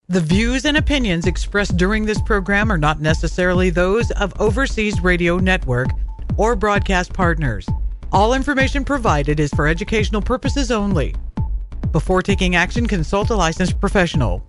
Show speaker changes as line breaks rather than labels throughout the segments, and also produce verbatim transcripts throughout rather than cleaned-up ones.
The views and opinions expressed during this program are not necessarily those of Overseas Radio Network or broadcast partners. All information provided is for educational purposes only. Before taking action, consult a licensed professional.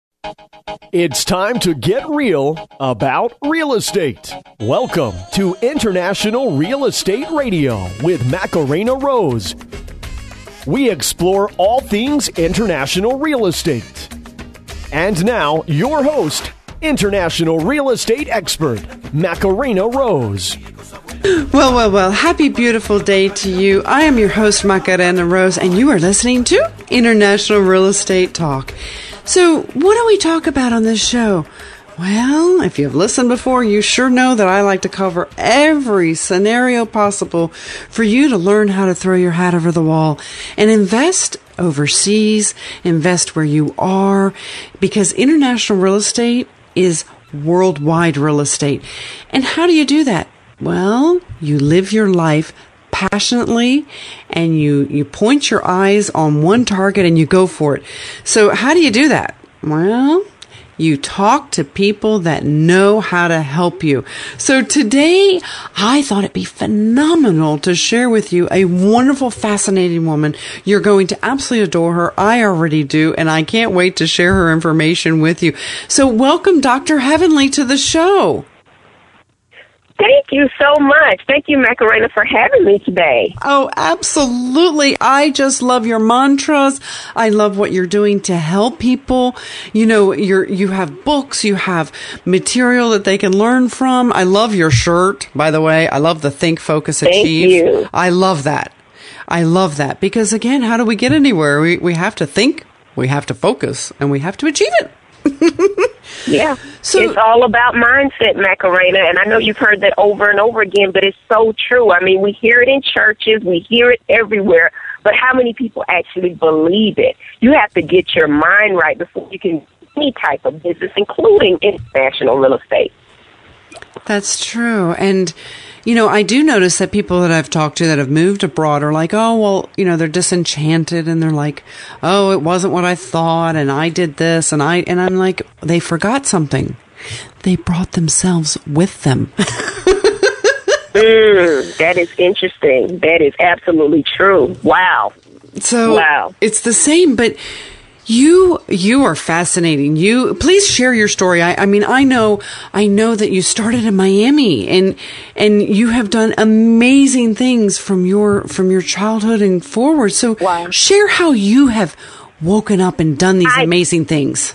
It's time to get real about real estate. Welcome to International Real Estate Radio with Macarena Rose. We explore all things international real estate. And now, your host, international real estate expert, Macarena Rose.
Well, well, well, happy beautiful day to you. I am your host, Macarena Rose, and you are listening to International Real Estate Talk. So, what do we talk about on this show? Well, if you've listened before, you sure know that I like to cover every scenario possible for you to learn how to throw your hat over the wall and invest overseas, invest where you are, because international real estate is worldwide real estate. And how do you do that? Well, you live your life passionately and you, you point your eyes on one target and you go for it. So how do you do that? Well, you talk to people that know how to help you. So today, I thought it'd be phenomenal to share with you a wonderful, fascinating woman. You're going to absolutely adore her. I already do, and I can't wait to share her information with you. So welcome, Doctor Heavenly, to the show.
Thank you so much. Thank you, Macarena, for having me today.
Oh, absolutely. I just love your mantras. I love what you're doing to help people. You know, you're, you have books, you have material that they can learn from. I love your shirt, by the way. I love the Think, Focus, Achieve.
Thank you.
I love that. I love that because, again, how do we get anywhere? We, we have to think, we have to focus, and we have to achieve it.
Yeah,
so,
it's all about mindset, Macarena, and I know you've heard that over and over again, but it's so true. I mean, we hear it in churches, we hear it everywhere, but how many people actually believe it? You have to get your mind right before you can do any type of business, including international real estate.
That's true. And, you know, I do notice that people that I've talked to that have moved abroad are like, oh, well, you know, they're disenchanted and they're like, oh, it wasn't what I thought and I did this and I, and I'm like, they forgot something. They brought themselves with them.
mm, that is interesting. That is absolutely true. Wow.
So
wow.
It's the same, but You, you are fascinating. You, please share your story. I, I mean, I know, I know that you started in Miami and, and you have done amazing things from your, from your childhood and forward. So
wow.
Share how you have woken up and done these
I,
amazing things.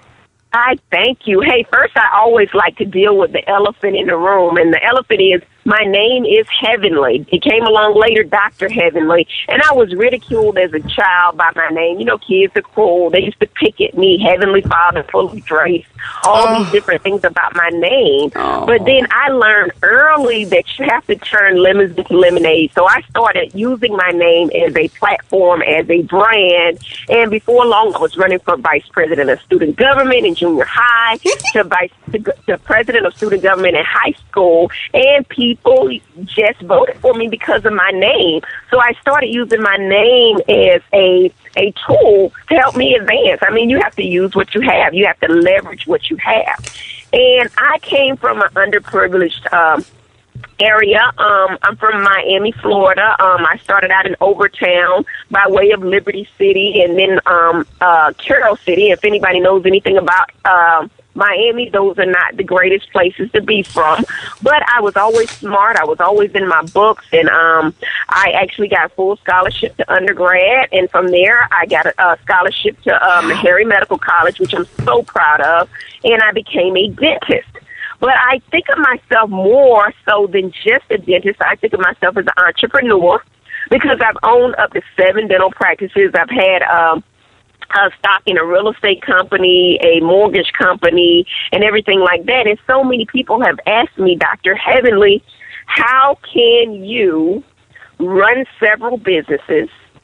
I thank you. Hey, first, I always like to deal with the elephant in the room, and the elephant is my name is Heavenly. It came along later, Doctor Heavenly, and I was ridiculed as a child by my name. You know, kids are cruel. They used to pick at me, Heavenly Father, full of grace, all oh. these different things about my name.
Oh.
But then I learned early that you have to turn lemons into lemonade. So I started using my name as a platform, as a brand, and before long, I was running for vice president of student government in junior high, to vice to, to president of student government in high school, and people People just voted for me because of my name. So I started using my name as a a tool to help me advance. I mean, you have to use what you have. You have to leverage what you have. And I came from an underprivileged um, area. Um, I'm from Miami, Florida. Um, I started out in Overtown by way of Liberty City and then um, uh, Carroll City. If anybody knows anything about um, Miami, those are not the greatest places to be from. But I was always smart. I was always in my books, and um, I actually got a full scholarship to undergrad. And from there, I got a, a scholarship to um, Harry Medical College, which I'm so proud of, and I became a dentist. But I think of myself more so than just a dentist. I think of myself as an entrepreneur because I've owned up to seven dental practices. I've had um, a stock in a real estate company, a mortgage company, and everything like that. And so many people have asked me, Doctor Heavenly, how can you run several businesses,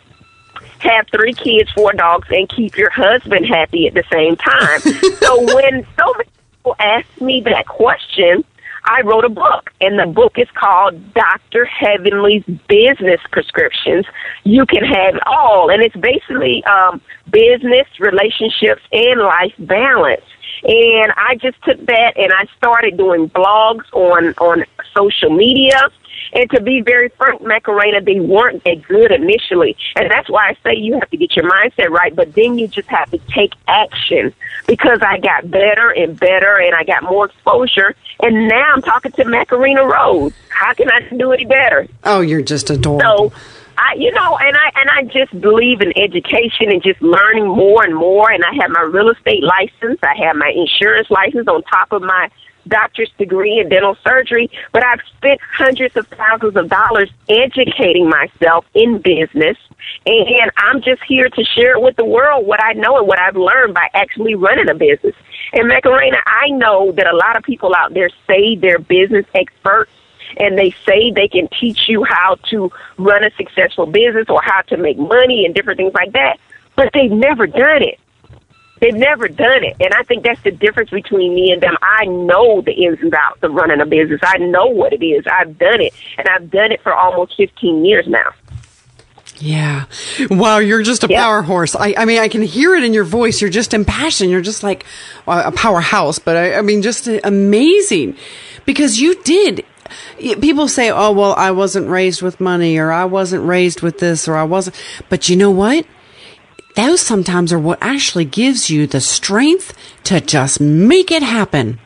have three kids, four dogs, and keep your husband happy at the same time? So when so many people ask me that question, I wrote a book, and the book is called Doctor Heavenly's Business Prescriptions. You can have it all, and it's basically um, business, relationships, and life balance. And I just took that and I started doing blogs on, on social media. And to be very frank, Macarena, they weren't that good initially. And that's why I say you have to get your mindset right, but then you just have to take action, because I got better and better and I got more exposure. And now I'm talking to Macarena Rose. How can I do any better?
Oh, you're just adorable.
So, I, you know, and I and I just believe in education and just learning more and more. And I have my real estate license. I have my insurance license on top of my doctor's degree in dental surgery. But I've spent hundreds of thousands of dollars educating myself in business. And I'm just here to share with the world what I know and what I've learned by actually running a business. And Macarena, I know that a lot of people out there say they're business experts, and they say they can teach you how to run a successful business or how to make money and different things like that, but they've never done it. They've never done it, and I think that's the difference between me and them. I know the ins and outs of running a business. I know what it is. I've done it, and I've done it for almost fifteen years now.
Yeah. Wow, you're just a
yeah.
power horse. I, I mean, I can hear it in your voice. You're just impassioned. You're just like well, a powerhouse, but I, I mean, just amazing, because you did. People say, oh, well, I wasn't raised with money, or I wasn't raised with this, or I wasn't. But you know what? Those sometimes are what actually gives you the strength to just make it happen.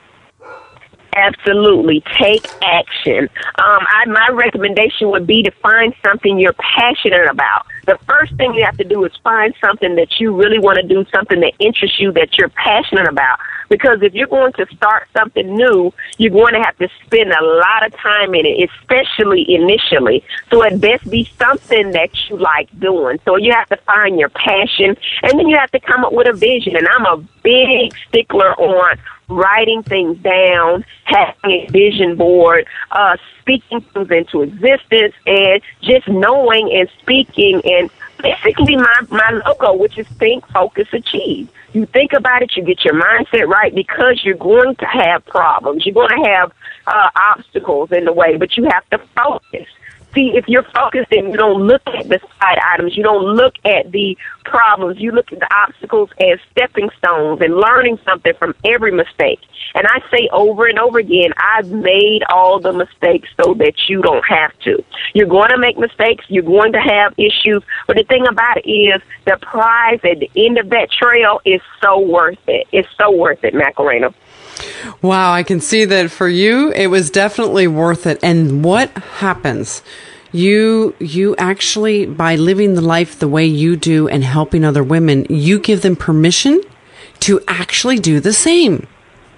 Absolutely. Take action. Um, I, my recommendation would be to find something you're passionate about. The first thing you have to do is find something that you really want to do, something that interests you, that you're passionate about. Because if you're going to start something new, you're going to have to spend a lot of time in it, especially initially. So it best be something that you like doing. So you have to find your passion, and then you have to come up with a vision. And I'm a big stickler on writing things down, having a vision board, uh, speaking things into existence, and just knowing and speaking, and basically my, my logo, which is think, focus, achieve. You think about it, you get your mindset right, because you're going to have problems. You're going to have uh, obstacles in the way, but you have to focus. See, if you're focused and you don't look at the side items, you don't look at the problems, you look at the obstacles as stepping stones and learning something from every mistake. And I say over and over again, I've made all the mistakes so that you don't have to. You're going to make mistakes. You're going to have issues. But the thing about it is the prize at the end of that trail is so worth it. It's so worth it, Macarena.
Wow, I can see that for you, it was definitely worth it. And what happens? You, you actually, by living the life the way you do and helping other women, you give them permission to actually do the same.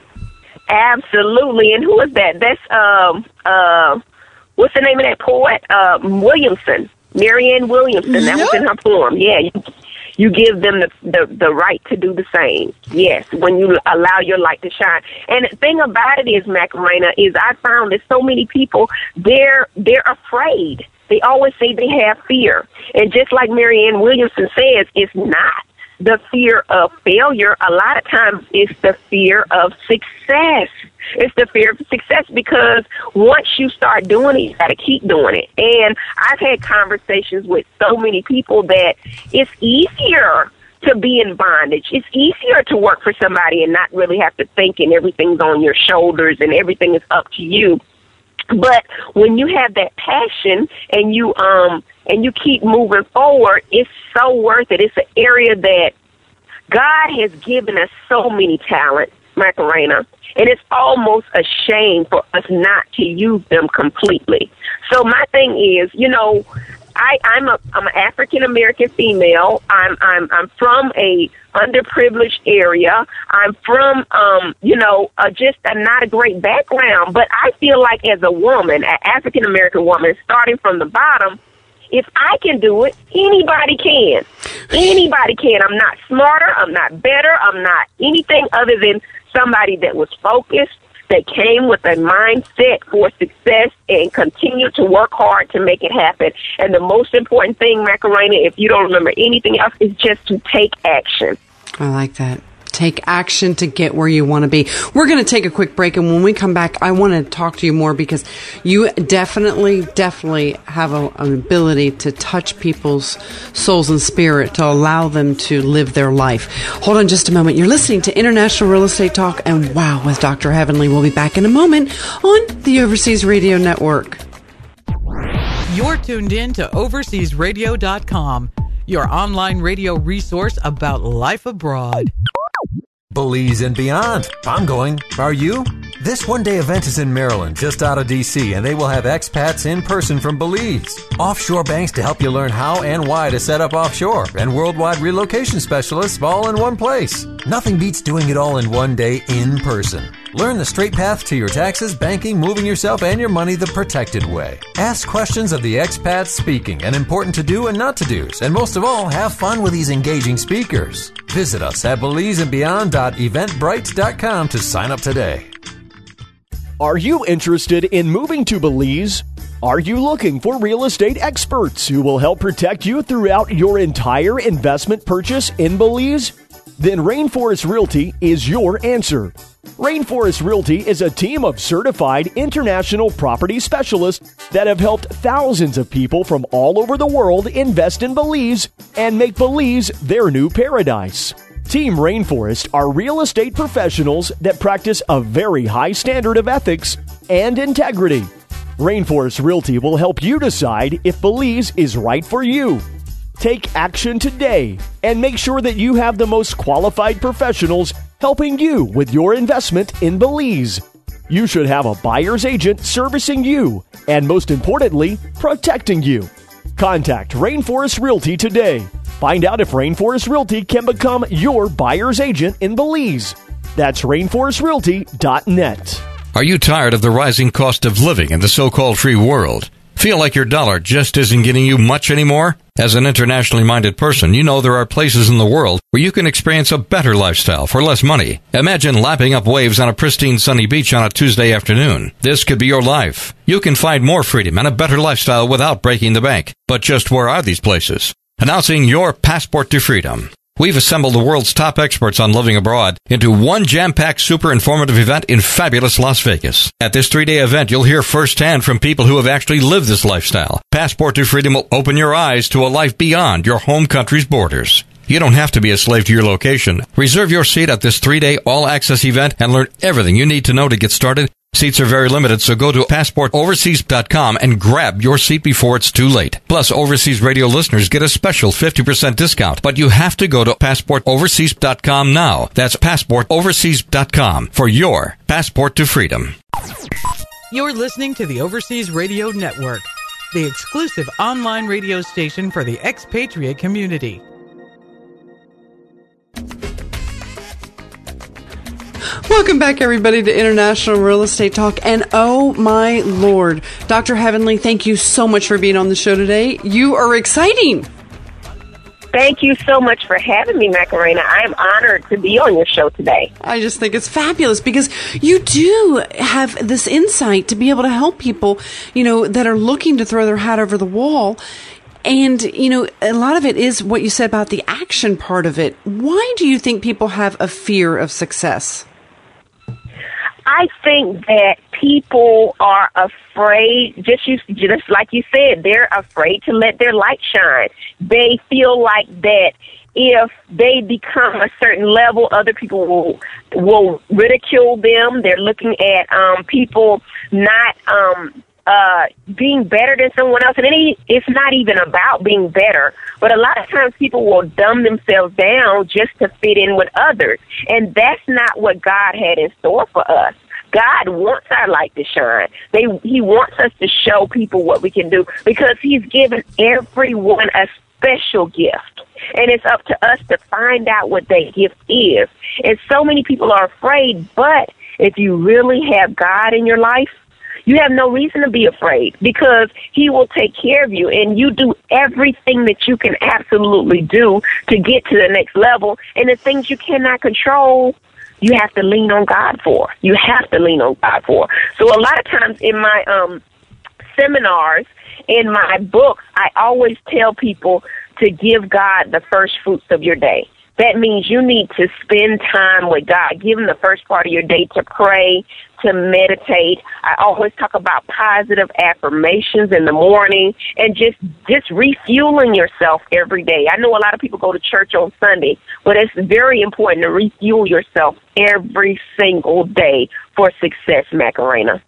Absolutely. And who is that? That's, um, uh, what's the name of that poet? Uh, Williamson. Marianne Williamson. That yep. was in her poem. Yeah. You, you give them the, the, the right to do the same. Yes. When you allow your light to shine. And the thing about it is, Macarena, is I found that so many people, they're, they're afraid. They always say they have fear. And just like Marianne Williamson says, it's not the fear of failure. A lot of times it's the fear of success. It's the fear of success, because once you start doing it, you got to keep doing it. And I've had conversations with so many people that it's easier to be in bondage. It's easier to work for somebody and not really have to think, and everything's on your shoulders and everything is up to you. But when you have that passion and you um and you keep moving forward, it's so worth it. It's an area that God has given us so many talents, Macarena, and it's almost a shame for us not to use them completely. So my thing is, you know, I, I'm a I'm an African American female. I'm I'm I'm from a underprivileged area. I'm from um you know uh, just a, not a great background, but I feel like as a woman, an African American woman, starting from the bottom, if I can do it, anybody can. Anybody can. I'm not smarter. I'm not better. I'm not anything other than somebody that was focused, that came with a mindset for success and continue to work hard to make it happen. And the most important thing, Macarena, if you don't remember anything else, is just to take action.
I like that. take action to get where you want to be. We're going to take a quick break, and when we come back, I want to talk to you more because you definitely, definitely have a, an ability to touch people's souls and spirit to allow them to live their life. Hold on just a moment. You're listening to International Real Estate Talk and Wow with Doctor Heavenly. We'll be back in a moment on the Overseas Radio Network.
You're tuned in to overseas radio dot com, your online radio resource about life abroad.
Belize and beyond. I'm going. Are you? This one-day event is in Maryland, just out of D C, and they will have expats in person from Belize. Offshore banks to help you learn how and why to set up offshore, and worldwide relocation specialists all in one place. Nothing beats doing it all in one day in person. Learn the straight path to your taxes, banking, moving yourself, and your money the protected way. Ask questions of the expats speaking and important to-do and not-to-dos. And most of all, have fun with these engaging speakers. Visit us at belize and beyond dot eventbrite dot com to sign up today.
Are you interested in moving to Belize? Are you looking for real estate experts who will help protect you throughout your entire investment purchase in Belize? Then Rainforest Realty is your answer. Rainforest Realty is a team of certified international property specialists that have helped thousands of people from all over the world invest in Belize and make Belize their new paradise. Team Rainforest are real estate professionals that practice a very high standard of ethics and integrity. Rainforest Realty will help you decide if Belize is right for you. Take action today and make sure that you have the most qualified professionals helping you with your investment in Belize. You should have a buyer's agent servicing you and, most importantly, protecting you. Contact Rainforest Realty today. Find out if Rainforest Realty can become your buyer's agent in Belize. That's rainforest realty dot net.
Are you tired of the rising cost of living in the so-called free world? Feel like your dollar just isn't getting you much anymore? As an internationally minded person, you know there are places in the world where you can experience a better lifestyle for less money. Imagine lapping up waves on a pristine sunny beach on a Tuesday afternoon. This could be your life. You can find more freedom and a better lifestyle without breaking the bank. But just where are these places? Announcing your passport to freedom. We've assembled the world's top experts on living abroad into one jam-packed, super informative event in fabulous Las Vegas. At this three-day event, you'll hear firsthand from people who have actually lived this lifestyle. Passport to Freedom will open your eyes to a life beyond your home country's borders. You don't have to be a slave to your location. Reserve your seat at this three-day all-access event and learn everything you need to know to get started. Seats are very limited, so go to passport overseas dot com and grab your seat before it's too late. Plus, Overseas Radio listeners get a special fifty percent discount, but you have to go to passport overseas dot com now. That's passport overseas dot com for your passport to freedom.
You're listening to the Overseas Radio Network, the exclusive online radio station for the expatriate community.
Welcome back, everybody, to International Real Estate Talk. And oh, my Lord, Doctor Heavenly, thank you so much for being on the show today. You are exciting.
Thank you so much for having me, Macarena. I am honored to be on your show today.
I just think it's fabulous because you do have this insight to be able to help people, you know, that are looking to throw their hat over the wall. And, you know, a lot of it is what you said about the action part of it. Why do you think people have a fear of success?
I think that people are afraid, just you, just like you said, they're afraid to let their light shine. They feel like that if they become a certain level, other people will will ridicule them. They're looking at um, people not um, uh, being better than someone else. And it, it's not even about being better, but a lot of times people will dumb themselves down just to fit in with others. And that's not what God had in store for us. God wants our light to shine. They, he wants us to show people what we can do because he's given everyone a special gift. And it's up to us to find out what that gift is. And so many people are afraid, but if you really have God in your life, you have no reason to be afraid because he will take care of you and you do everything that you can absolutely do to get to the next level. And the things you cannot control, you have to lean on God for. You have to lean on God for. So a lot of times in my um, seminars, in my books, I always tell people to give God the first fruits of your day. that means you need to spend time with God. Give him the first part of your day to pray, to meditate. I always talk about positive affirmations in the morning and just, just refueling yourself every day. I know a lot of people go to church on Sunday, but it's very important to refuel yourself every single day for success, Macarena.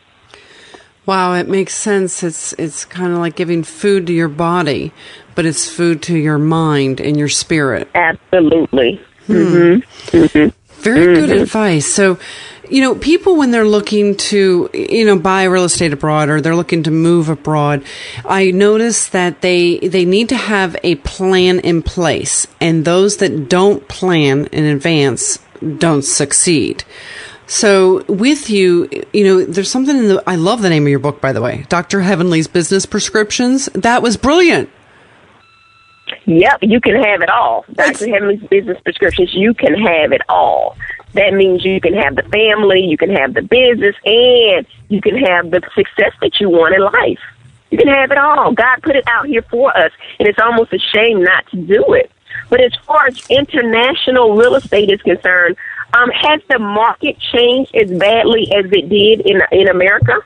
Wow, it makes sense. It's it's kind of like giving food to your body, but it's food to your mind and your spirit.
Absolutely.
Hmm.
Mm-hmm. Mm-hmm.
Very
mm-hmm.
good advice. So, you know, people when they're looking to, you know, buy real estate abroad or they're looking to move abroad, I notice that they they need to have a plan in place, and those that don't plan in advance don't succeed. So with you, you know, there's something in the, I love the name of your book, by the way, Doctor Heavenly's Business Prescriptions. That was brilliant.
Yep, you can have it all. Doctor Heavenly's Business Prescriptions, you can have it all. That means you can have the family, you can have the business, and you can have the success that you want in life. You can have it all. God put it out here for us, and it's almost a shame not to do it. But as far as international real estate is concerned, Um, has the market changed as badly as it did in in America?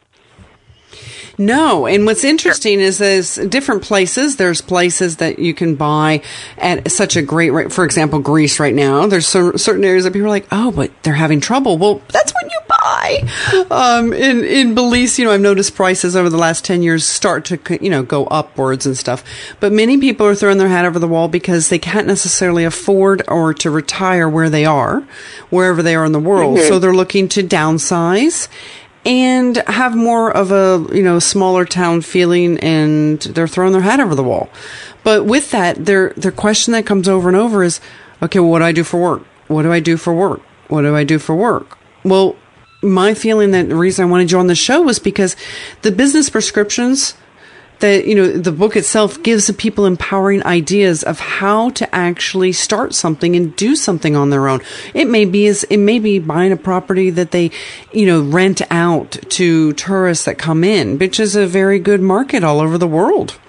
No. And what's interesting is there's different places. There's places that you can buy at such a great rate. For example, Greece right now. There's some, certain areas that people are like, oh, but they're having trouble. Well, that's when you buy. Um, in, in Belize, you know, I've noticed prices over the last ten years start to, you know, go upwards and stuff. But many people are throwing their hat over the wall because they can't necessarily afford or to retire where they are, wherever they are in the world. Mm-hmm. So they're looking to downsize and have more of a, you know, smaller town feeling, and they're throwing their hat over the wall. But with that, their their question that comes over and over is, okay, well, what do I do for work? What do I do for work? What do I do for work? Well, my feeling that the reason I wanted you on the show was because the business prescriptions that, you know, the book itself gives the people empowering ideas of how to actually start something and do something on their own. It may be as, it may be buying a property that they, you know, rent out to tourists that come in, which is a very good market all over the world.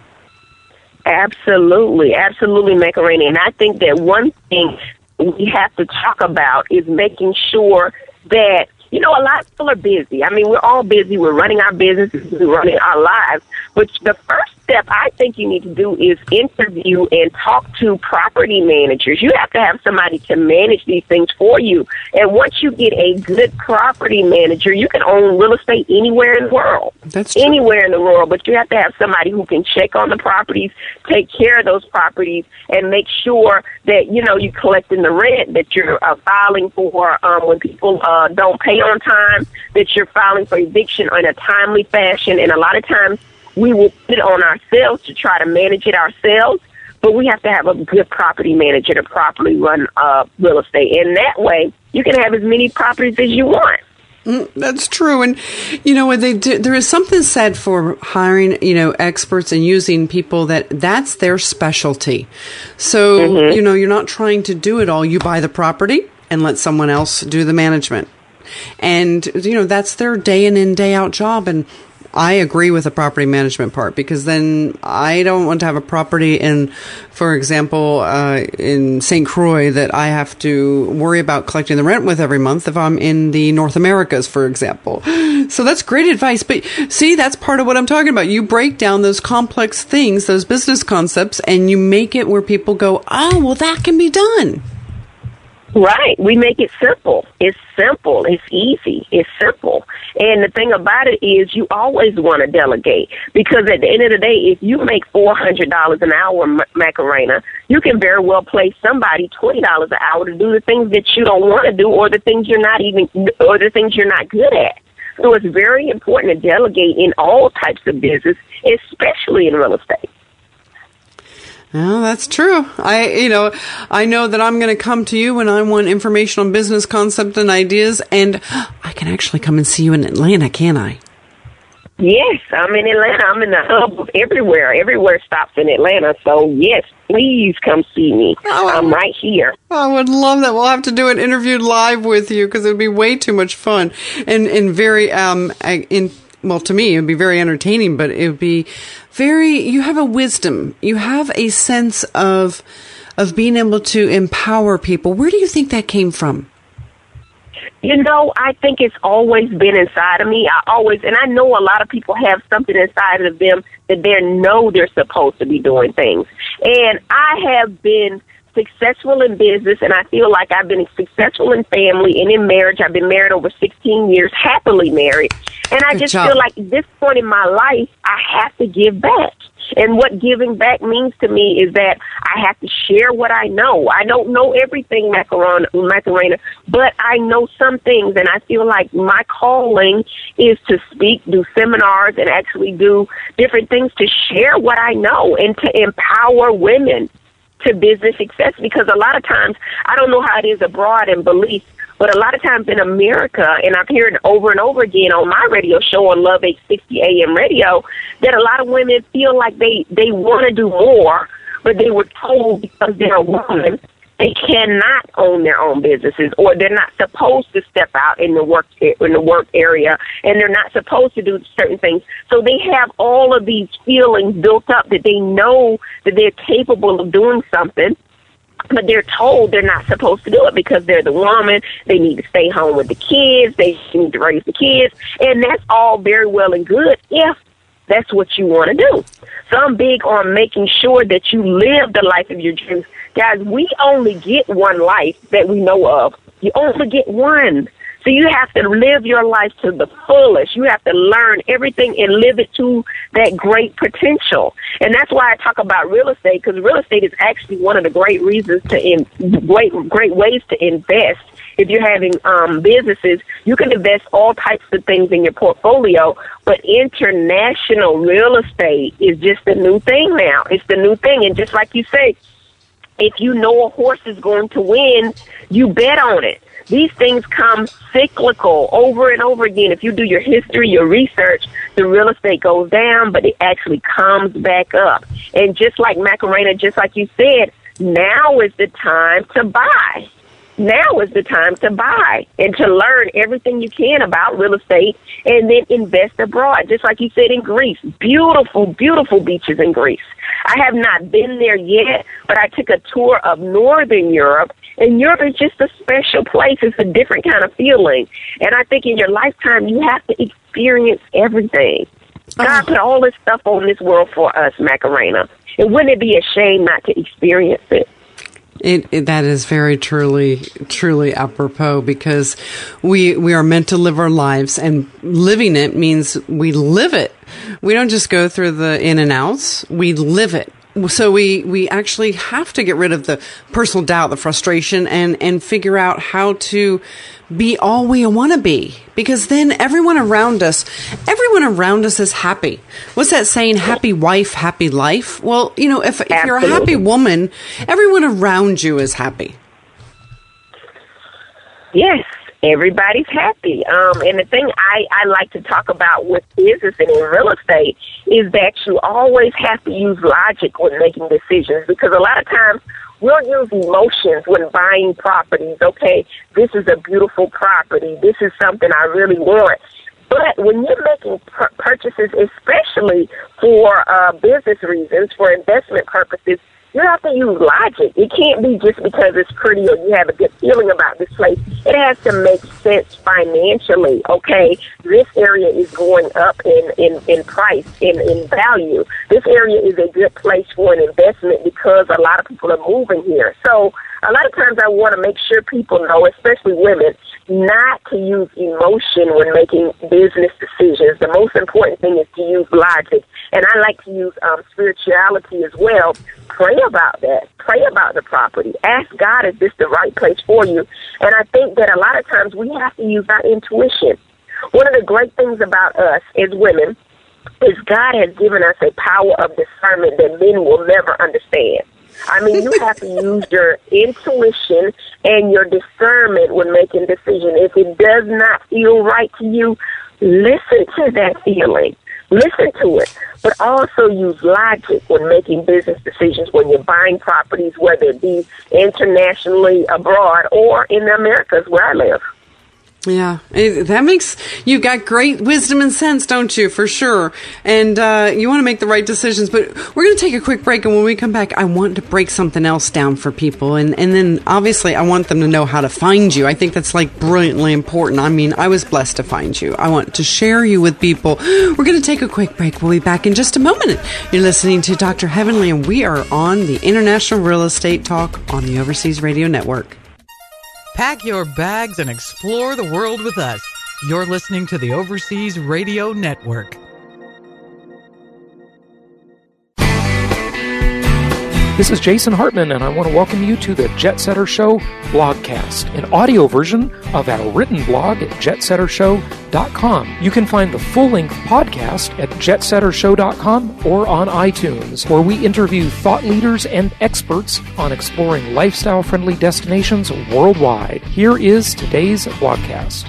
Absolutely. Absolutely, Macarena. And I think that one thing we have to talk about is making sure that, you know, a lot of people are busy. I mean, we're all busy. We're running our businesses. We're running our lives. But the first step I think you need to do is interview and talk to property managers. You have to have somebody to manage these things for you. And once you get a good property manager, you can own real estate anywhere in the world.
That's true.
Anywhere in the world. But you have to have somebody who can check on the properties, take care of those properties, and make sure that, you know, you're collecting the rent, that you're uh, filing for um, when people uh, don't pay on time, that you're filing for eviction in a timely fashion. And a lot of times we will put it on ourselves to try to manage it ourselves, but we have to have a good property manager to properly run uh, real estate. And that way you can have as many properties as you want.
Mm, that's true. And, you know, they do, there is something said for hiring, you know, experts and using people that that's their specialty. So, mm-hmm. you know, you're not trying to do it all. You buy the property and let someone else do the management. And, you know, that's their day in and day out job. And I agree with the property management part, because then I don't want to have a property in, for example, uh, in Saint Croix that I have to worry about collecting the rent with every month if I'm in the North Americas, for example. So that's great advice. But see, that's part of what I'm talking about. You break down those complex things, those business concepts, and you make it where people go, oh, well, that can be done.
Right. We make it simple. It's simple. It's easy. It's simple. And the thing about it is you always want to delegate, because at the end of the day, if you make four hundred dollars an hour, Macarena, you can very well place somebody twenty dollars an hour to do the things that you don't want to do, or the things you're not even, or the things you're not good at. So it's very important to delegate in all types of business, especially in real estate.
Well, that's true. I, you know, I know that I'm going to come to you when I want information on business concept and ideas, and I can actually come and see you in Atlanta, can't I?
Yes, I'm in Atlanta. I'm in the hub of everywhere. Everywhere stops in Atlanta. So, yes, please come see me. Oh, I'm right here.
I would love that. We'll have to do an interview live with you, because it would be way too much fun and, and very, um, in, well, to me, it would be very entertaining, but it would be very, you have a wisdom. You have a sense of, of being able to empower people. Where do you think that came from?
You know, I think it's always been inside of me. I always, and I know a lot of people have something inside of them that they know they're supposed to be doing things. And I have been successful in business, and I feel like I've been successful in family and in marriage. I've been married over sixteen years, happily married. And I
Good
just
job.
feel like at this point in my life, I have to give back. And what giving back means to me is that I have to share what I know. I don't know everything, Macarena, Macarena, but I know some things, and I feel like my calling is to speak, do seminars, and actually do different things to share what I know and to empower women to business success. Because a lot of times, I don't know how it is abroad in Belize, but a lot of times in America, and I've heard it over and over again on my radio show on Love eight sixty A M radio, that a lot of women feel like they, they want to do more, but they were told because they're a woman, they cannot own their own businesses, or they're not supposed to step out in the work in the work area, and they're not supposed to do certain things. So they have all of these feelings built up that they know that they're capable of doing something, but they're told they're not supposed to do it because they're the woman. They need to stay home with the kids. They need to raise the kids. And that's all very well and good if that's what you want to do. So I'm big on making sure that you live the life of your dreams. Guys, we only get one life that we know of. You only get one. So you have to live your life to the fullest. You have to learn everything and live it to that great potential. And that's why I talk about real estate, because real estate is actually one of the great reasons to in great great ways to invest. If you're having um, businesses, you can invest all types of things in your portfolio, but international real estate is just the new thing now. It's the new thing. And just like you say, if you know a horse is going to win, you bet on it. These things come cyclical over and over again. If you do your history, your research, the real estate goes down, but it actually comes back up. And just like Macarena, just like you said, now is the time to buy. Now is the time to buy and to learn everything you can about real estate and then invest abroad. Just like you said in Greece, beautiful, beautiful beaches in Greece. I have not been there yet, but I took a tour of Northern Europe, and Europe is just a special place. It's a different kind of feeling. And I think in your lifetime, you have to experience everything. God put all this stuff on this world for us, Macarena. And wouldn't it be a shame not to experience it?
It, it, that is very truly, truly apropos, because we we are meant to live our lives, and living it means we live it. We don't just go through the in and outs. We live it. So we, we actually have to get rid of the personal doubt, the frustration, and, and figure out how to be all we want to be. Because then everyone around us, everyone around us is happy. What's that saying? Happy wife, happy life. Well, you know, if, if you're a happy woman, everyone around you is happy.
Yes. Everybody's happy. Um, and the thing I, I like to talk about with business and in real estate is that you always have to use logic when making decisions, because a lot of times we'll use emotions when buying properties. Okay, this is a beautiful property. This is something I really want. But when you're making pur- purchases, especially for uh, business reasons, for investment purposes, you have to use logic. It can't be just because it's pretty or you have a good feeling about this place. It has to make sense financially, okay? This area is going up in, in, in price, in, in value. This area is a good place for an investment because a lot of people are moving here. So a lot of times I want to make sure people know, especially women, not to use emotion when making business decisions. The most important thing is to use logic. And I like to use um, spirituality as well. Pray about that. Pray about the property. Ask God, is this the right place for you? And I think that a lot of times we have to use our intuition. One of the great things about us as women is God has given us a power of discernment that men will never understand. I mean, you have to use your intuition and your discernment when making decisions. If it does not feel right to you, listen to that feeling. Listen to it. But also use logic when making business decisions when you're buying properties, whether it be internationally abroad or in the Americas where I live.
Yeah, it, that makes, you got great wisdom and sense, don't you, for sure. And uh, you want to make the right decisions. But we're going to take a quick break, and when we come back, I want to break something else down for people. And, and then, obviously, I want them to know how to find you. I think that's, like, brilliantly important. I mean, I was blessed to find you. I want to share you with people. We're going to take a quick break. We'll be back in just a moment. You're listening to Doctor Heavenly, and we are on the International Real Estate Talk on the Overseas Radio Network.
Pack your bags and explore the world with us. You're listening to the Overseas Radio Network.
This is Jason Hartman, and I want to welcome you to the Jet Setter Show blogcast, an audio version of our written blog at jet setter show dot com. You can find the full-length podcast at jet setter show dot com or on iTunes, where we interview thought leaders and experts on exploring lifestyle-friendly destinations worldwide. Here is today's blogcast.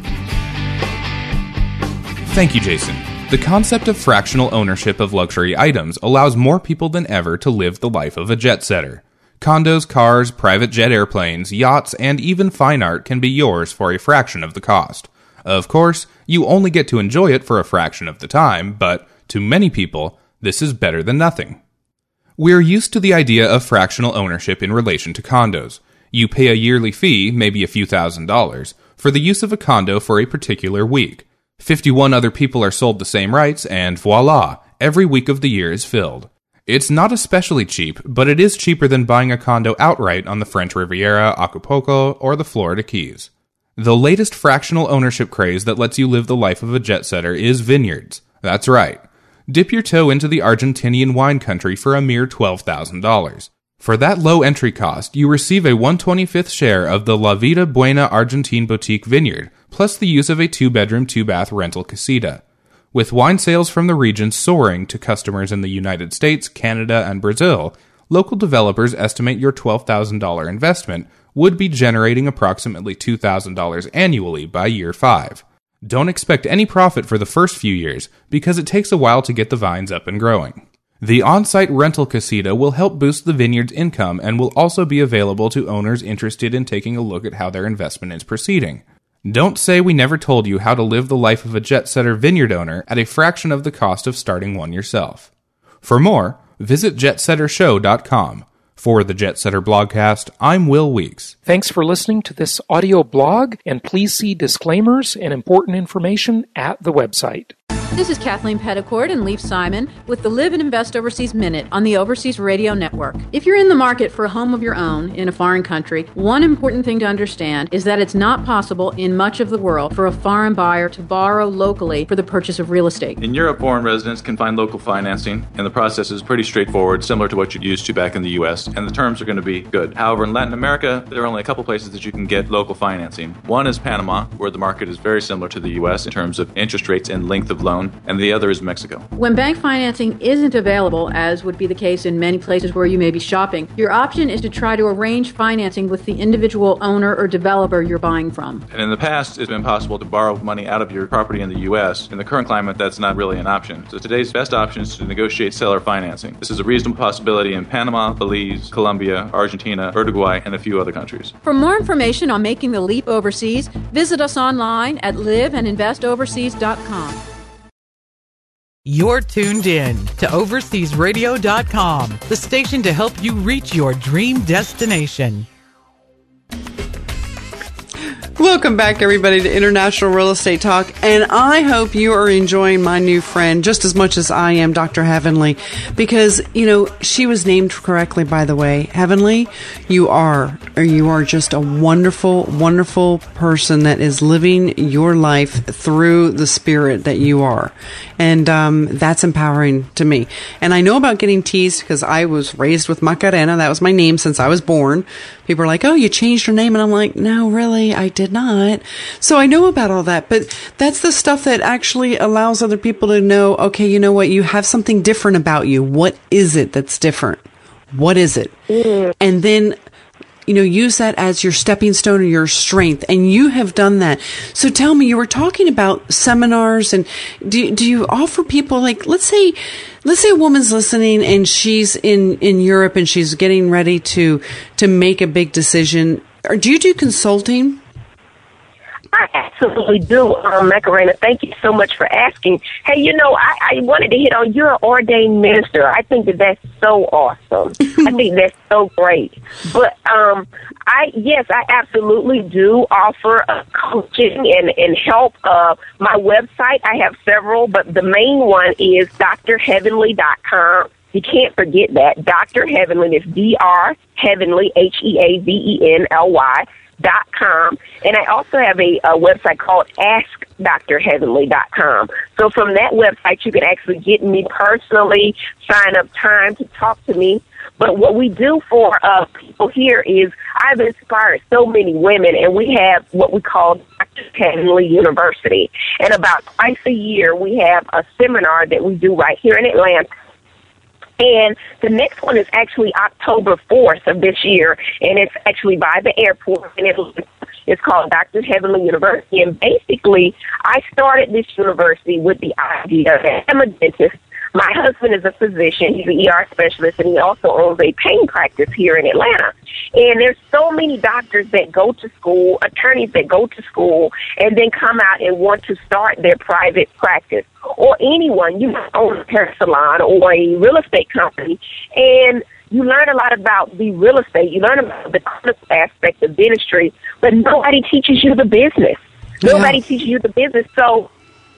Thank you, Jason. The concept of fractional ownership of luxury items allows more people than ever to live the life of a jet setter. Condos, cars, private jet airplanes, yachts, and even fine art can be yours for a fraction of the cost. Of course, you only get to enjoy it for a fraction of the time, but to many people, this is better than nothing. We're used to the idea of fractional ownership in relation to condos. You pay a yearly fee, maybe a few thousand dollars, for the use of a condo for a particular week. fifty-one other people are sold the same rights, and voila, every week of the year is filled. It's not especially cheap, but it is cheaper than buying a condo outright on the French Riviera, Acapulco, or the Florida Keys. The latest fractional ownership craze that lets you live the life of a jet setter is vineyards. That's right. Dip your toe into the Argentinian wine country for a mere twelve thousand dollars. For that low entry cost, you receive a one hundred twenty-fifth share of the La Vida Buena Argentine Boutique Vineyard, plus the use of a two-bedroom, two-bath rental casita. With wine sales from the region soaring to customers in the United States, Canada, and Brazil, local developers estimate your twelve thousand dollars investment would be generating approximately two thousand dollars annually by year five. Don't expect any profit for the first few years, because it takes a while to get the vines up and growing. The on-site rental casita will help boost the vineyard's income and will also be available to owners interested in taking a look at how their investment is proceeding. Don't say we never told you how to live the life of a jet setter vineyard owner at a fraction of the cost of starting one yourself. For more, visit jet setter show dot com. For the Jet Setter Blogcast, I'm Will Weeks.
Thanks for listening to this audio blog, and please see disclaimers and important information at the website.
This is Kathleen Petticord and Leif Simon with the Live and Invest Overseas Minute on the Overseas Radio Network. If you're in the market for a home of your own in a foreign country, one important thing to understand is that it's not possible in much of the world for a foreign buyer to borrow locally for the purchase of real estate.
In Europe, foreign residents can find local financing, and the process is pretty straightforward, similar to what you're used to back in the U S, and the terms are going to be good. However, in Latin America, there are only a couple places that you can get local financing. One is Panama, where the market is very similar to the U S in terms of interest rates and length of loan, and the other is Mexico.
When bank financing isn't available, as would be the case in many places where you may be shopping, your option is to try to arrange financing with the individual owner or developer you're buying from.
And in the past, it's been possible to borrow money out of your property in the U S. In the current climate, that's not really an option. So today's best option is to negotiate seller financing. This is a reasonable possibility in Panama, Belize, Colombia, Argentina, Uruguay, and a few other countries.
For more information on making the leap overseas, visit us online at live and invest overseas dot com.
You're tuned in to overseas radio dot com, the station to help you reach your dream destination.
Welcome back, everybody, to International Real Estate Talk, and I hope you are enjoying my new friend just as much as I am, Doctor Heavenly, because, you know, she was named correctly, by the way. Heavenly, you are, or you are just a wonderful, wonderful person that is living your life through the spirit that you are, and um, that's empowering to me. And I know about getting teased because I was raised with Macarena. That was my name since I was born. People are like, oh, you changed your name, and I'm like, no, really, I did not. So I know about all that, but that's the stuff that actually allows other people to know, okay, you know what, you have something different about you. What is it that's different? What is it? Mm. And then, you know, use that as your stepping stone or your strength. And you have done that. So tell me, you were talking about seminars, and do, do you offer people, like, let's say, let's say a woman's listening and she's in, in Europe and she's getting ready to, to make a big decision. Or do you do consulting?
I absolutely do, um, Macarena. Thank you so much for asking. Hey, you know, I, I wanted to hit on, you're an ordained minister. I think that that's so awesome. I think that's so great. But, um, I yes, I absolutely do offer uh, coaching and, and help. Uh, my website, I have several, but the main one is D R heavenly dot com. You can't forget that. Doctor Heavenly is D R Heavenly, H E A V E N L Y. Dot com, and I also have a, a website called ask dr heavenly dot com. So from that website, you can actually get me personally, sign up time to talk to me. But what we do for uh, people here is I've inspired so many women, and we have what we call Doctor Heavenly University. And about twice a year, we have a seminar that we do right here in Atlanta. And the next one is actually October fourth of this year, and it's actually by the airport, and it, it's called Doctor Heavenly University. And basically, I started this university with the idea that I'm a dentist. My husband is a physician. He's an E R specialist, and he also owns a pain practice here in Atlanta. And there's so many doctors that go to school, attorneys that go to school, and then come out and want to start their private practice. Or anyone, you own a hair salon or a real estate company, and you learn a lot about the real estate. You learn about the clinical aspect of dentistry, but nobody teaches you the business. Yeah. Nobody teaches you the business. So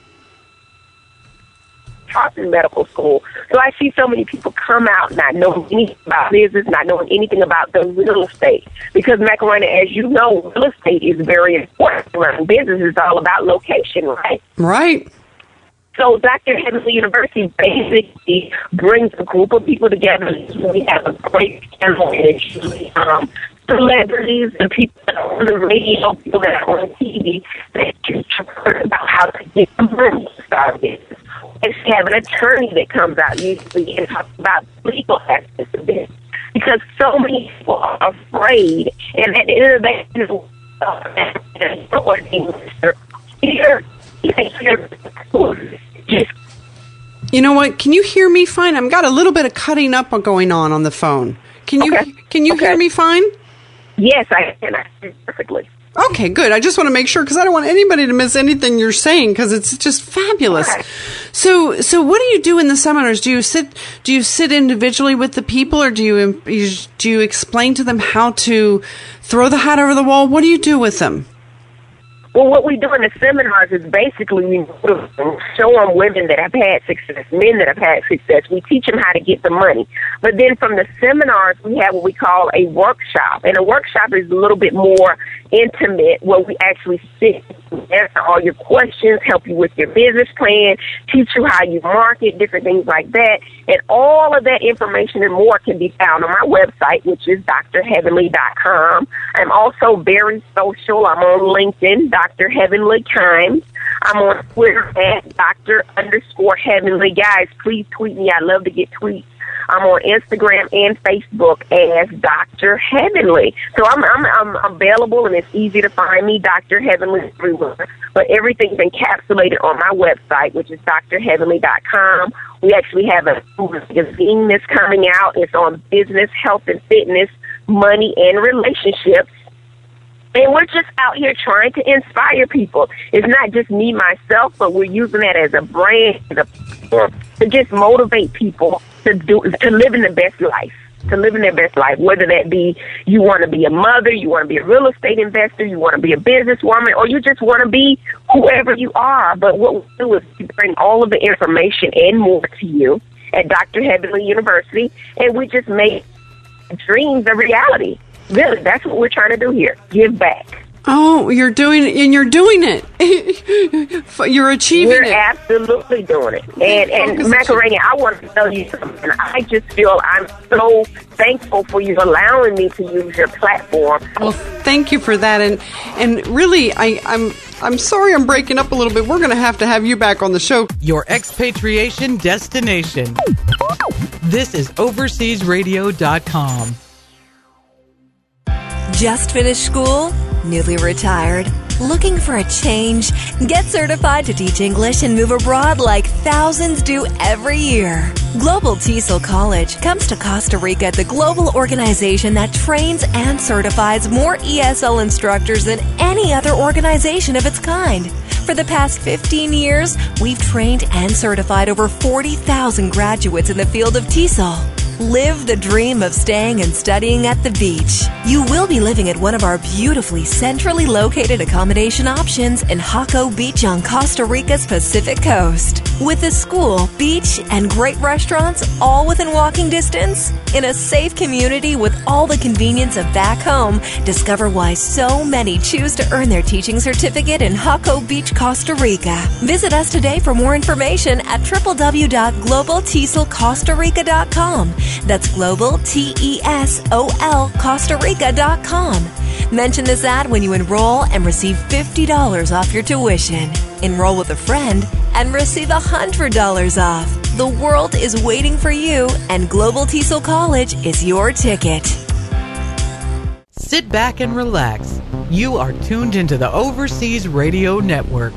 taught in medical school. So I see so many people come out not knowing anything about business, not knowing anything about the real estate. Because, Macarena, as you know, real estate is very important. Business is all about location, right?
Right.
So Doctor Heavenly University basically brings a group of people together. We have a great panel, and it's usually um, celebrities and people that are on the radio, people that are on T V, that teach about how to get the money to start a business. And we have an attorney that comes out usually and talks about legal aspects of this. Because so many people are afraid, and at the end of the day, Just
you know what? Can you hear me fine? I've got a little bit of cutting up going on on the phone. Can you
okay.
can you
okay.
hear me fine?
Yes, I can. I can perfectly.
Okay, good. I just want to make sure because I don't want anybody to miss anything you're saying because it's just fabulous.
Okay.
So, so what do you do in the seminars? Do you sit do you sit individually with the people, or do you do you explain to them how to throw the hat over the wall? What do you do with them?
Well, what we do in the seminars is basically we show them women that have had success, men that have had success. We teach them how to get the money. But then from the seminars, we have what we call a workshop. And a workshop is a little bit more intimate, where we actually sit, answer all your questions, help you with your business plan, teach you how you market, different things like that. And all of that information and more can be found on my website, which is dr heavenly dot com. I'm also very social. I'm on LinkedIn, Doctor Heavenly Kimes. I'm on Twitter at Doctor underscore Heavenly. Guys, please tweet me. I love to get tweets. I'm on Instagram and Facebook as Doctor Heavenly. So I'm, I'm I'm available, and it's easy to find me, Doctor Heavenly, everywhere. But everything's encapsulated on my website, which is dr heavenly dot com. We actually have a magazine that's coming out. It's on business, health and fitness, money, and relationships. And we're just out here trying to inspire people. It's not just me, myself, but we're using that as a brand to just motivate people to do to live in the best life, to live in their best life, whether that be you want to be a mother, you want to be a real estate investor, you want to be a businesswoman, or you just want to be whoever you are. But what we do is we bring all of the information and more to you at Doctor Heavenly University, and we just make dreams a reality. Really, that's what we're trying to do here. Give back.
Oh, you're doing it, and you're doing it. You're achieving
we're
it.
We're absolutely doing it. And, and Macarena, I want to tell you something. I just feel I'm so thankful for you allowing me to use your platform.
Well, thank you for that. And and really, I, I'm I'm sorry I'm breaking up a little bit. We're going to have to have you back on the show.
Your expatriation destination. This is overseas radio dot com.
Just finished school? Newly retired? Looking for a change? Get certified to teach English and move abroad like thousands do every year. Global TESOL College comes to Costa Rica, the global organization that trains and certifies more E S L instructors than any other organization of its kind. For the past fifteen years, we've trained and certified over forty thousand graduates in the field of TESOL. Live the dream of staying and studying at the beach. You will be living at one of our beautifully centrally located accommodation options in Jaco Beach on Costa Rica's Pacific coast. With a school, beach, and great restaurants all within walking distance, in a safe community with all the convenience of back home, discover why so many choose to earn their teaching certificate in Jaco Beach, Costa Rica. Visit us today for more information at w w w dot global tesol costa rica dot com. That's global, T E S O L, Costa Rica dot com. Mention this ad when you enroll and receive fifty dollars off your tuition. Enroll with a friend and receive one hundred dollars off. The world is waiting for you, and Global TESOL College is your ticket.
Sit back and relax. You are tuned into the Overseas Radio Network.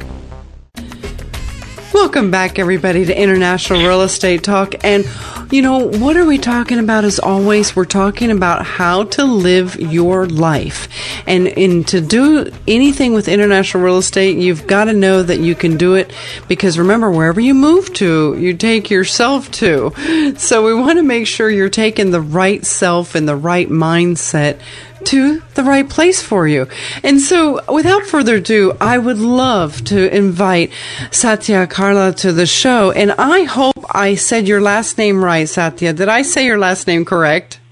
Welcome back, everybody, to International Real Estate Talk. And, you know, what are we talking about? As always, we're talking about how to live your life. And, and to do anything with international real estate, you've got to know that you can do it, because remember, wherever you move to, you take yourself to. So we want to make sure you're taking the right self and the right mindset to the right place for you. And so, without further ado, I would love to invite Satya Karla to the show. And I hope I said your last name right, Satya. Did I say your last name correct?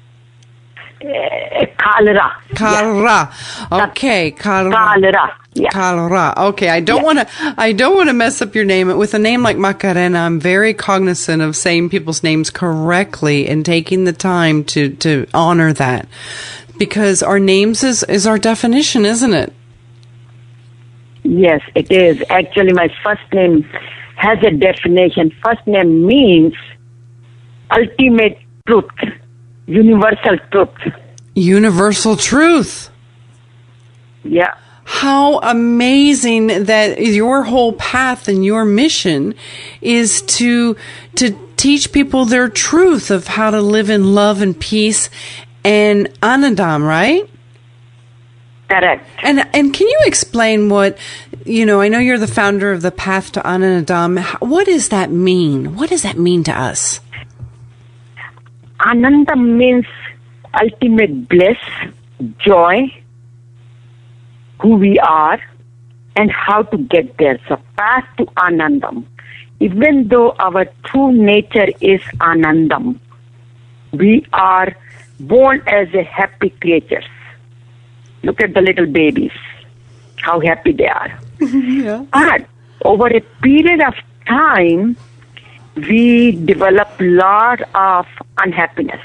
Uh, Kalra.
Kalra.
Yeah.
Okay, Kalra.
Kalra. Yeah.
Kalra. Okay, I don't
yeah.
want to. I don't want to mess up your name. With a name like Macarena, I'm very cognizant of saying people's names correctly and taking the time to to honor that. Because our names is, is our definition, isn't it?
Yes, it is. Actually, my first name has a definition. First name means ultimate truth, universal truth.
Universal truth.
Yeah.
How amazing that your whole path and your mission is to to teach people their truth of how to live in love and peace and Anandam, right?
Correct.
And and can you explain what, you know, I know you're the founder of the Path to Anandam. What does that mean? What does that mean to us?
Anandam means ultimate bliss, joy, who we are, and how to get there. So Path to Anandam. Even though our true nature is Anandam, we are born as a happy creatures. Look at the little babies, how happy they are.
Yeah.
But over a period of time, we develop a lot of unhappiness.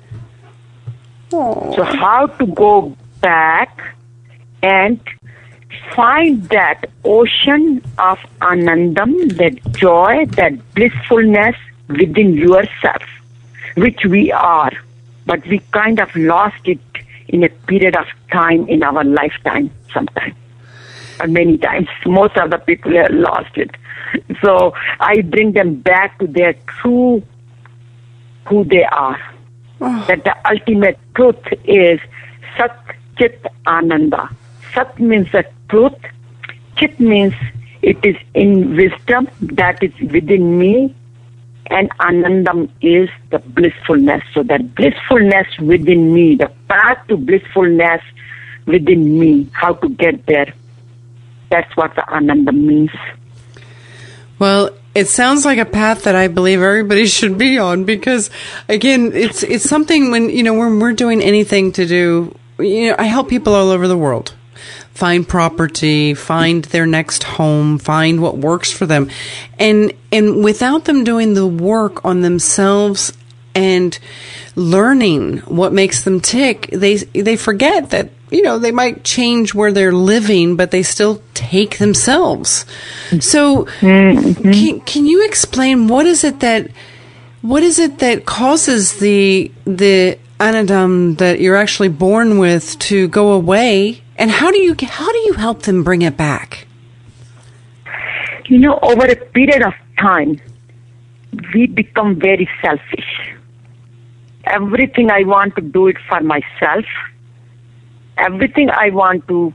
Aww.
So how to go back and find that ocean of Anandam, that joy, that blissfulness within yourself, which we are. But we kind of lost it in a period of time in our lifetime sometimes. Or many times. Most of the people have lost it. So I bring them back to their true who they are. Oh. That the ultimate truth is Sat Chit Ananda. Sat means the truth. Chit means it is in wisdom that is within me. And Anandam is the blissfulness. So that blissfulness within me, the path to blissfulness within me, how to get there. That's what the Anandam means.
Well, it sounds like a path that I believe everybody should be on, because, again, it's it's something when, you know, when we're doing anything to do, you know, I help people all over the world find property, find their next home, find what works for them. And and without them doing the work on themselves and learning what makes them tick, they they forget that, you know, they might change where they're living, but they still take themselves. So mm-hmm. can, can you explain what is it that what is it that causes the the Anandam that you're actually born with to go away And how do you how do you help them bring it back?
You know, over a period of time, we become very selfish. Everything I want to do it for myself. Everything I want to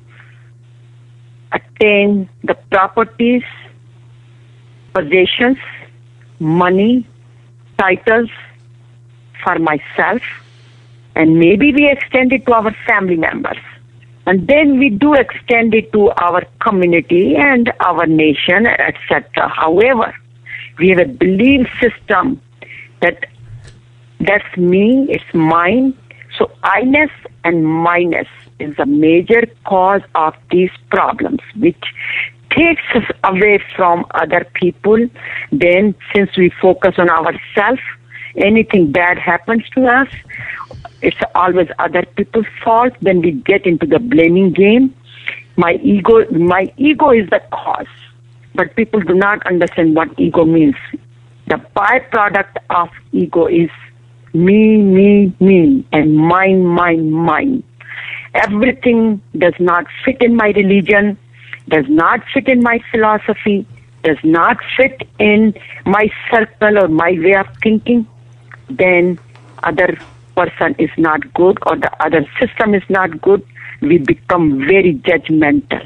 attain the properties, possessions, money, titles for myself. And maybe we extend it to our family members. And then we do extend it to our community and our nation, et cetera. However, we have a belief system that that's me, it's mine. So I-ness and minus is a major cause of these problems, which takes us away from other people. Then since we focus on ourselves, anything bad happens to us, it's always other people's fault. Then we get into the blaming game. My ego, my ego is the cause, but people do not understand what ego means. The byproduct of ego is me, me, me, and mine, mine, mine. Everything does not fit in my religion, does not fit in my philosophy, does not fit in my circle or my way of thinking. Then other person is not good or the other system is not good. We become very judgmental.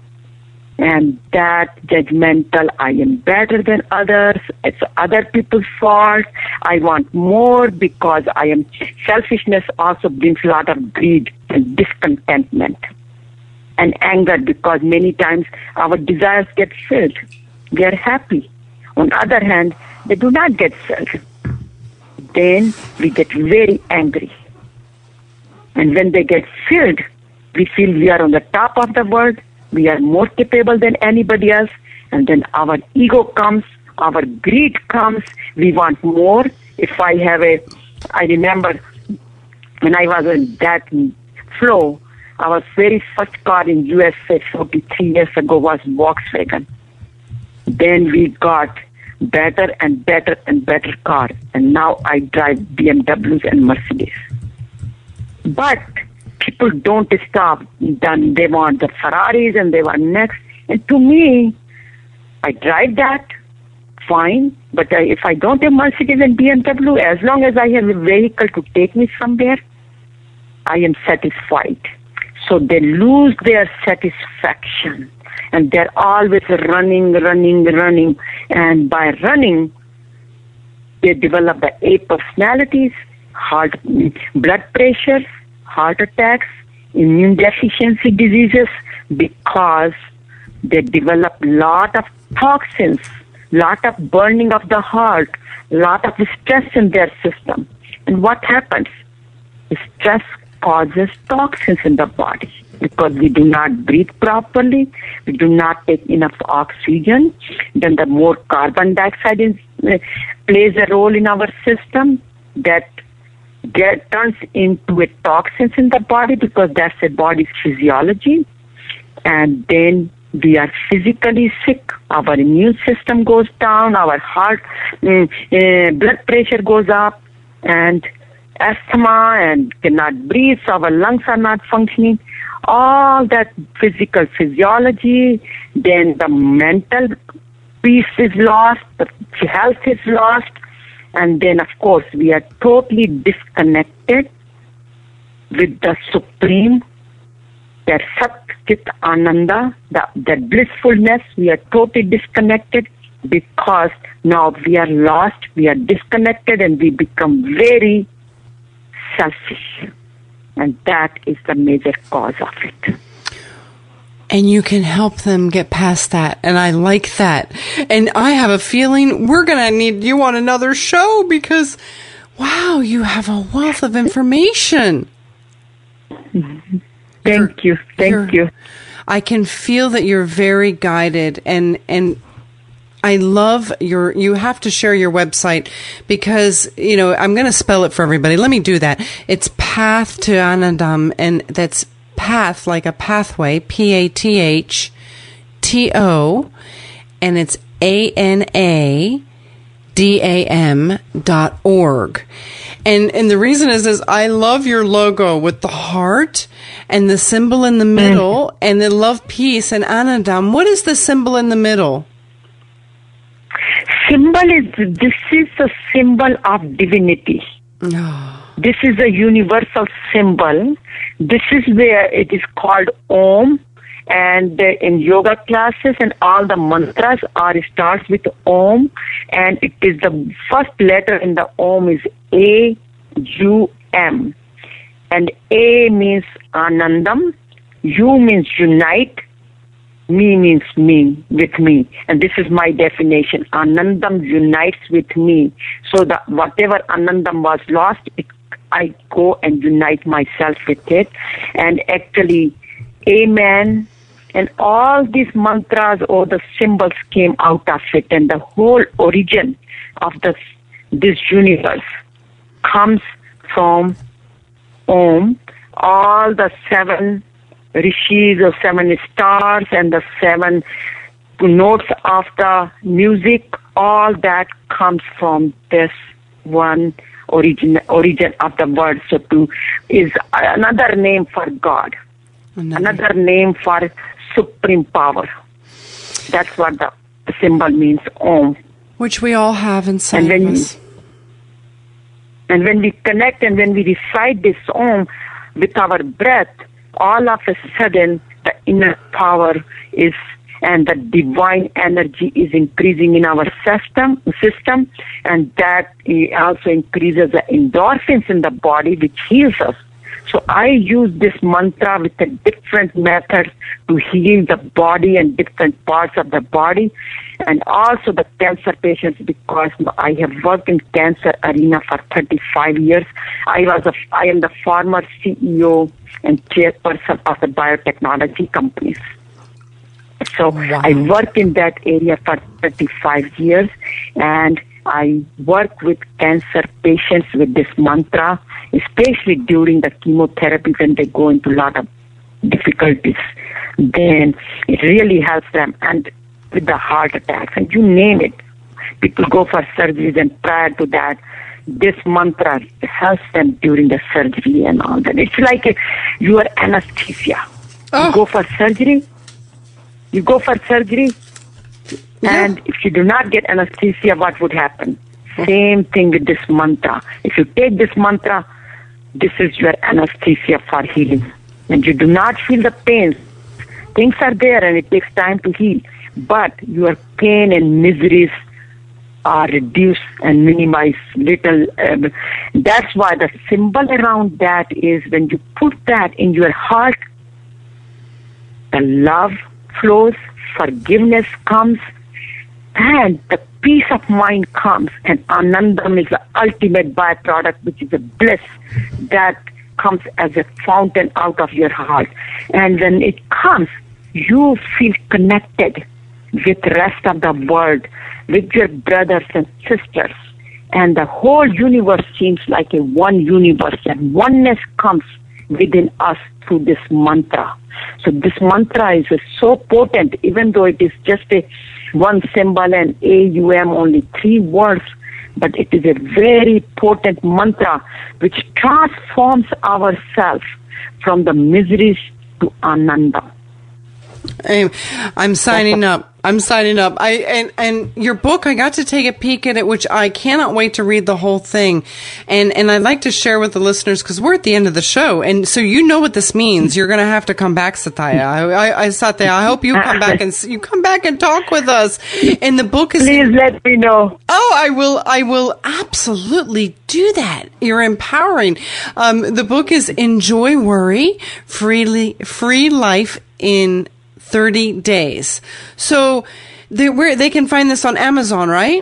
And that judgmental, I am better than others, it's other people's fault, I want more because I am, selfishness also brings a lot of greed and discontentment and anger because many times our desires get filled. We are happy. On the other hand, they do not get filled. Then we get very angry. And when they get filled, we feel we are on the top of the world, we are more capable than anybody else, and then our ego comes, our greed comes, we want more. If I have a, I remember when I was in that flow, our very first car in U S A forty-three years ago was Volkswagen. Then we got better and better and better car, and now I drive B M Ws and Mercedes. But people don't stop. Then they want the Ferraris and they want next. And to me, I drive that, fine. But I, if I don't have Mercedes and B M W, as long as I have a vehicle to take me somewhere, I am satisfied. So they lose their satisfaction. And they're always running, running, running. And by running, they develop the A personalities, heart, blood pressure, heart attacks, immune deficiency diseases, because they develop lot of toxins, lot of burning of the heart, lot of stress in their system. And what happens? Stress causes toxins in the body because we do not breathe properly, we do not take enough oxygen, then the more carbon dioxide is, uh, plays a role in our system that get, turns into a toxins in the body because that's a body's physiology. And then we are physically sick. Our immune system goes down, our heart, uh, uh, blood pressure goes up, and asthma, and cannot breathe, so our lungs are not functioning. All that physical physiology, then the mental peace is lost, the health is lost, and then of course we are totally disconnected with the Supreme, that Sat Chit Ananda, the, that blissfulness. We are totally disconnected because now we are lost, we are disconnected, and we become very selfish. And that is the major cause of it.
And you can help them get past that. And I like that. And I have a feeling we're going to need you on another show because, wow, you have a wealth of information.
Mm-hmm. Thank you're, you. Thank you.
I can feel that you're very guided, and, and I love your, you have to share your website because, you know, I'm going to spell it for everybody. Let me do that. It's Path to Anandam, and that's path like a pathway, P A T H T O, and it's A N A D A M dot org. And and the reason is is I love your logo with the heart and the symbol in the middle mm. and the love, peace, and Anandam. What is the symbol in the middle?
Symbol is, this is a symbol of divinity. Oh. This is a universal symbol. This is where it is called Om. And uh, in yoga classes and all the mantras are starts with Om. And it is the first letter in the Om is A U M. And A means Anandam. U means unite. Me means me, with me. And this is my definition. Anandam unites with me. So that whatever Anandam was lost, it, I go and unite myself with it. And actually, Amen. And all these mantras or the symbols came out of it. And the whole origin of this, this universe comes from Om. All the seven rishis or seven stars and the seven notes of the music, all that comes from this one origin origin of the word. So to is another name for God, another, another name for supreme power. That's what the symbol means, Om.
Which we all have inside
and when
of us.
We, and when we connect and when we recite this Om with our breath, all of a sudden, the inner power is, and the divine energy is increasing in our system, system, and that also increases the endorphins in the body, which heals us. So I use this mantra with a different method to heal the body and different parts of the body, and also the cancer patients, because I have worked in cancer arena for thirty-five years. I was a, I am the former C E O and chairperson of the biotechnology companies. So wow. I work in that area for thirty-five years, and I work with cancer patients with this mantra, especially during the chemotherapy when they go into a lot of difficulties. Then it really helps them, and with the heart attacks, and you name it. People go for surgeries, and prior to that, this mantra helps them during the surgery and all that. It's like a, your anesthesia. Oh. You go for surgery, you go for surgery, yeah. And if you do not get anesthesia, what would happen? Oh. Same thing with this mantra. If you take this mantra, this is your anesthesia for healing. And you do not feel the pain. Things are there and it takes time to heal. But your pain and miseries are reduced and minimized little. Um, that's why the symbol around that is when you put that in your heart, the love flows, forgiveness comes, and the peace of mind comes. And Anandam is the ultimate byproduct, which is a bliss that comes as a fountain out of your heart. And when it comes, you feel connected with the rest of the world, with your brothers and sisters. And the whole universe seems like a one universe, and oneness comes within us through this mantra. So this mantra is so potent, even though it is just a one symbol and A U M, only three words, but it is a very potent mantra which transforms ourselves from the miseries to Ananda.
I'm, I'm signing up. I'm signing up. I and and your book, I got to take a peek at it, which I cannot wait to read the whole thing. And and I'd like to share with the listeners, because we're at the end of the show, and so you know what this means. You're going to have to come back, Satya. I, I, I Satya, I hope you come back and you come back and talk with us. And the book is.
Please let me know.
Oh, I will. I will absolutely do that. You're empowering. Um, the book is Enjoy Worry, Freely Free Life in thirty days. So they, where they can find this on Amazon, right?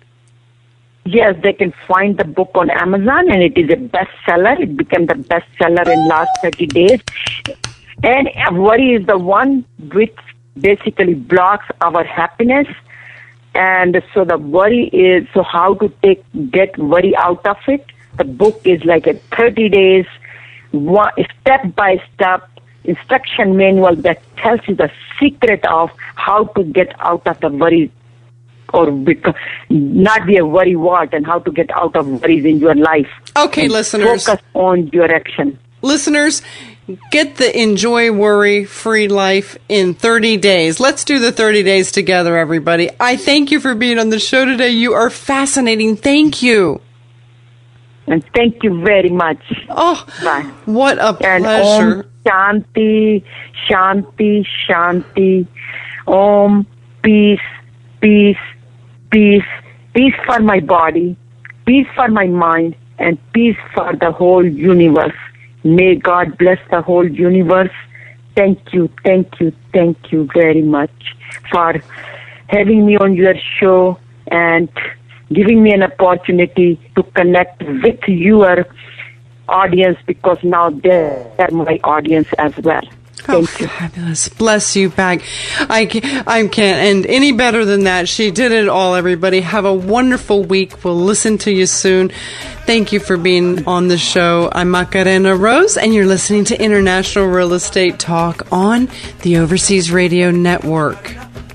Yes, they can find the book on Amazon, and it is a bestseller. It became the bestseller in last thirty days. And worry is the one which basically blocks our happiness. And so the worry is, so how to take get worry out of it. The book is like a thirty days, one, step by step instruction manual that tells you the secret of how to get out of the worry or become, not be a worrywart, and how to get out of worries in your life.
Okay,
and
listeners.
Focus on your action.
Listeners, get the Enjoy Worry-Free Life in thirty days. Let's do the thirty days together, everybody. I thank you for being on the show today. You are fascinating. Thank you.
And thank you very much.
Oh,
bye.
What a
and
pleasure.
Om Shanti, Shanti, Shanti. Om, peace, peace, peace. Peace for my body, peace for my mind, and peace for the whole universe. May God bless the whole universe. Thank you, thank you, thank you very much for having me on your show and giving me an opportunity to connect with your audience, because now they're my audience as well.
Oh,
Thank you.
Fabulous. Bless you back. I can't, I can't end any better than that. She did it all, everybody. Have a wonderful week. We'll listen to you soon. Thank you for being on the show. I'm Macarena Rose, and you're listening to International Real Estate Talk on the Overseas Radio Network.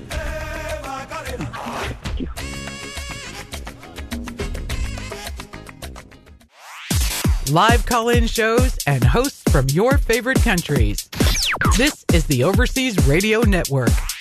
Live call-in shows and hosts from your favorite countries. This is the Overseas Radio Network.